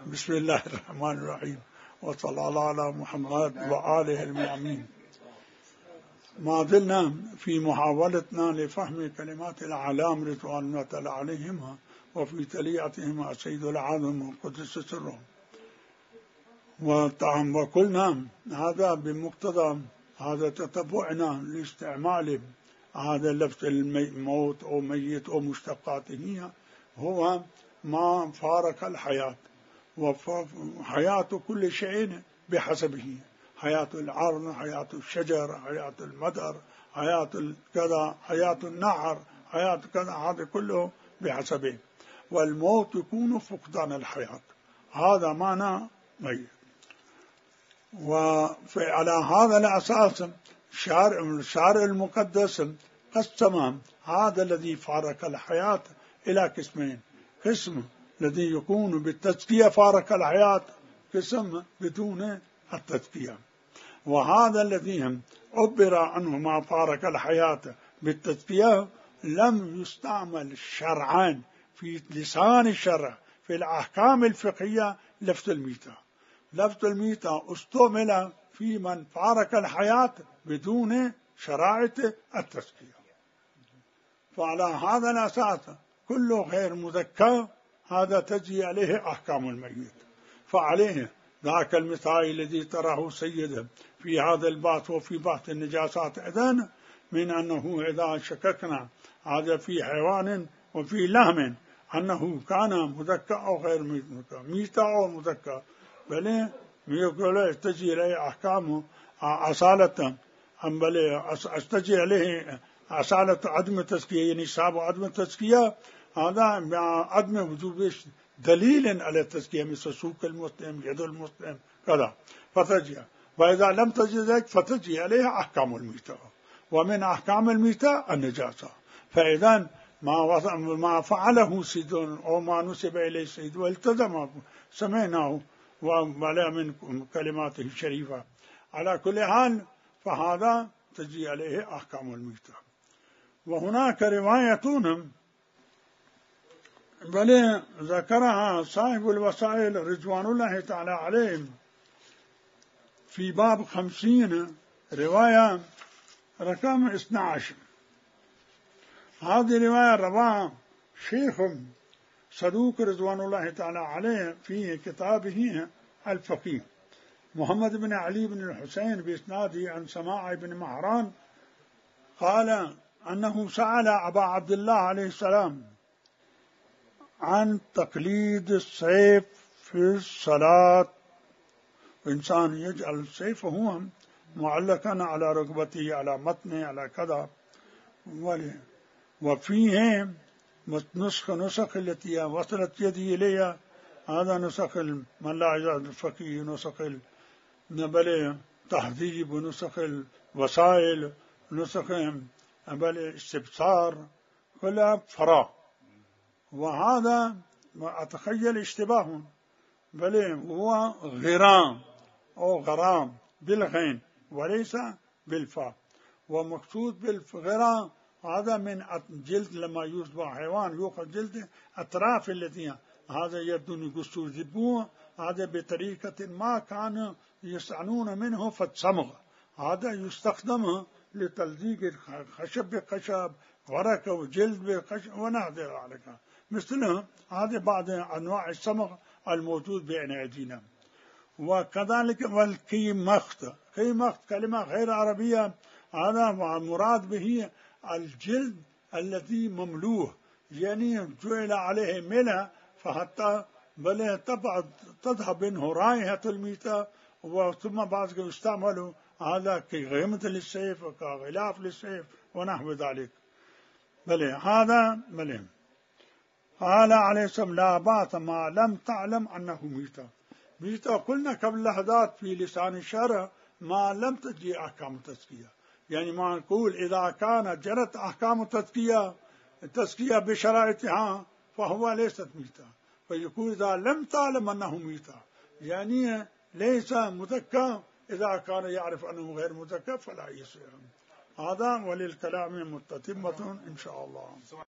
بسم الله الرحمن الرحيم، وصلى الله على محمد وآله الميامين. ما زلنا في محاولتنا لفهم كلمات الأعلام رضوان الله تعالى عليهما وفي تليعتهما سيد العالم وقدس سرهم، وقلنا هذا بمقتضى هذا تتبعنا لاستعمال هذا لفظ الموت أو ميت أو مشتقاته هو ما فارق الحياة، وحياة كل شيء بحسبه، حياة العرن، حياة الشجر، حياة المدر، حياة كذا، حياة النهر، حياة كذا، هذا كله بحسبه. والموت يكون فقدان الحياة، هذا معنى ميت. وعلى هذا الأساس الشارع المقدس قسم هذا الذي فارق الحياة إلى قسمين: قسم الذي يكون بالتزكية فارق الحياة، قسم بدون التزكية. وهذا الذي عبر عنه ما فارق الحياة بالتزكية لم يستعمل شرعا في لسان الشرع في الأحكام الفقهية لفظ الميتة. لفظ الميتة استعمل في من فارق الحياة بدون شرائط التزكية. فعلى هذا الأساس كل غير مذكى هذا تجري عليه أحكام الميت. فعليه ذاك المثال الذي تراه سيده في هذا البحث وفي بحث النجاسات أيضا، من أنه إذا شككنا هذا في حيوان وفي لحم أنه كان مذكى أو غير مذكى، ميتة أو مذكى، بل يقول تجري عليه أحكامه أصالة، بل تجري عليه أصالة عدم التزكية، يعني صعب عدم التزكية، هذا مع عدم وجوب دليل على التزكية مثل سوق المسلم، يد المسلم كذا، فتجي. وإذا لم تجد ذلك فتجي عليها أحكام الميتة، ومن أحكام الميتة النجاسة. فإذا ما فعله سيد أو ما نسب إليه سيد والتزم سمعناه ولا من كلماته الشريفة، على كل حال فهذا تجي عليه أحكام الميتة. وهناك روايتون بل ذكرها صاحب الوسائل رضوان الله تعالى عليهم في باب 50 رواية رقم 12. هذه رواية رواها شيخ صدوق رضوان الله تعالى عليه في كتابه الفقيه محمد بن علي بن الحسين بإسناده عن سماع بن مهران قال أنه سأل أبا عبد الله عليه السلام عن تقليد السيف في الصلاة. إنسان يجعل السيف هو معلقا على ركبته، على متنه، على كذا، وفيه نسخ التي وصلت يدي إليها، هذا نسخ من لا يجعل الفقيه، نسخ بل تهذيب، ونسخ الوسائل، نسخ بل استبصار، كلها فراغ. وهذا ما أتخيل اشتباه، بل هو غرام أو غرام بالغين وليس بالفاء، ومقصود بالغرام هذا من جلد، لما يذبح حيوان يؤخذ جلد أطراف التي هذا يبدو يقصوا ذبوه، هذا بطريقة ما كانوا يصنعون منه فالصمغ، هذا يستخدم لتلزيق الخشب بخشب، ورق وجلد بخشب ونحو ذلك، مثل هذه بعض أنواع الصمغ الموجود بين أيدينا. وكذلك والكيمخت، كيمخت كلمة غير عربية، هذا مراد به الجلد الذي مملوه، يعني جعل عليه ملح فحتى بل تذهب منه رائحة الميتة، وثم بعد يستعمل هذا كغيمة للسيف وكغلاف للسيف ونحو ذلك. بل هذا بل قال عليه السلام لا بأس ما لم تعلم أنه ميتة. ميتة قلنا قبل لحظات في لسان الشرع ما لم تجي أحكام التزكية، يعني ما نقول إذا كانت جرت أحكام التزكية بشرائطها فهو ليست ميتة، فيقول إذا لم تعلم أنه ميتة يعني ليس مزكى، إذا كان يعرف أنه غير مزكى فلا يصير. هذا وللكلام متتمة إن شاء الله.